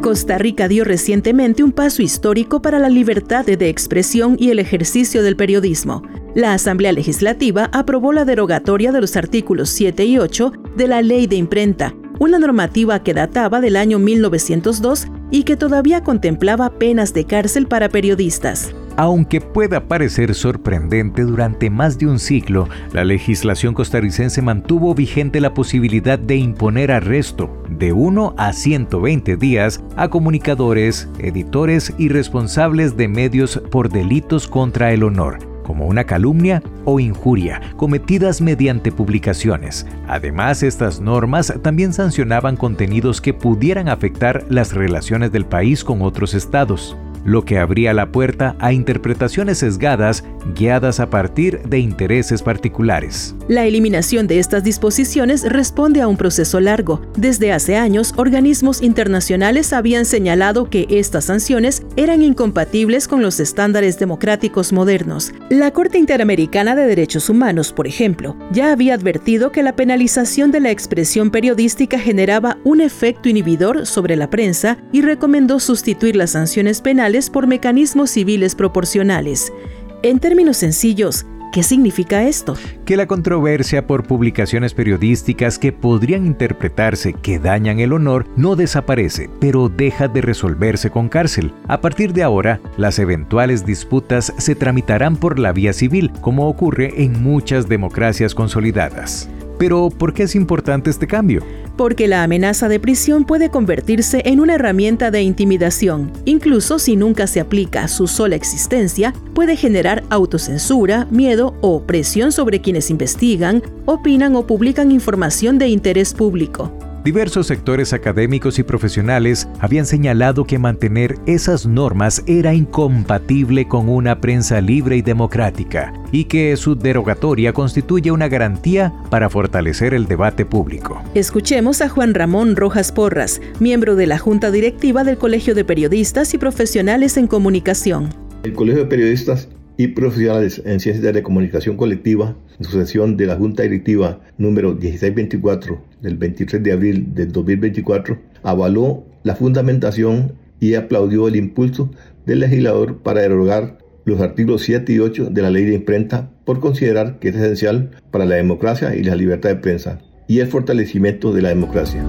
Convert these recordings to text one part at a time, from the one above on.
Costa Rica dio recientemente un paso histórico para la libertad de expresión y el ejercicio del periodismo. La Asamblea Legislativa aprobó la derogatoria de los artículos 7 y 8 de la Ley de Imprenta, una normativa que databa del año 1902 y que todavía contemplaba penas de cárcel para periodistas. Aunque pueda parecer sorprendente, durante más de un siglo, la legislación costarricense mantuvo vigente la posibilidad de imponer arresto de 1 a 120 días a comunicadores, editores y responsables de medios por delitos contra el honor, como una calumnia o injuria, cometidas mediante publicaciones. Además, estas normas también sancionaban contenidos que pudieran afectar las relaciones del país con otros estados, lo que abría la puerta a interpretaciones sesgadas guiadas a partir de intereses particulares. La eliminación de estas disposiciones responde a un proceso largo. Desde hace años, organismos internacionales habían señalado que estas sanciones eran incompatibles con los estándares democráticos modernos. La Corte Interamericana de Derechos Humanos, por ejemplo, ya había advertido que la penalización de la expresión periodística generaba un efecto inhibidor sobre la prensa y recomendó sustituir las sanciones penales por mecanismos civiles proporcionales. En términos sencillos, ¿qué significa esto? Que la controversia por publicaciones periodísticas que podrían interpretarse que dañan el honor no desaparece, pero deja de resolverse con cárcel. A partir de ahora, las eventuales disputas se tramitarán por la vía civil, como ocurre en muchas democracias consolidadas. Pero, ¿por qué es importante este cambio? Porque la amenaza de prisión puede convertirse en una herramienta de intimidación. Incluso si nunca se aplica, su sola existencia puede generar autocensura, miedo o presión sobre quienes investigan, opinan o publican información de interés público. Diversos sectores académicos y profesionales habían señalado que mantener esas normas era incompatible con una prensa libre y democrática, y que su derogatoria constituye una garantía para fortalecer el debate público. Escuchemos a Juan Ramón Rojas Porras, miembro de la Junta Directiva del Colegio de Periodistas y Profesionales en Comunicación. El Colegio de Periodistas y Profesionales en Ciencias de Comunicación Colectiva, en su sesión de la Junta Directiva número 1624 del 23 de abril del 2024, avaló la fundamentación y aplaudió el impulso del legislador para derogar los artículos 7 y 8 de la Ley de Imprenta por considerar que es esencial para la democracia y la libertad de prensa y el fortalecimiento de la democracia.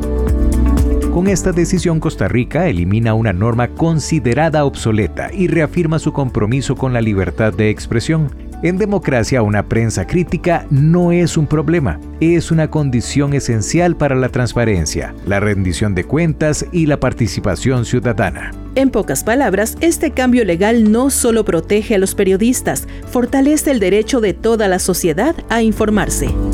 Con esta decisión, Costa Rica elimina una norma considerada obsoleta y reafirma su compromiso con la libertad de expresión. En democracia, una prensa crítica no es un problema, es una condición esencial para la transparencia, la rendición de cuentas y la participación ciudadana. En pocas palabras, este cambio legal no solo protege a los periodistas, fortalece el derecho de toda la sociedad a informarse.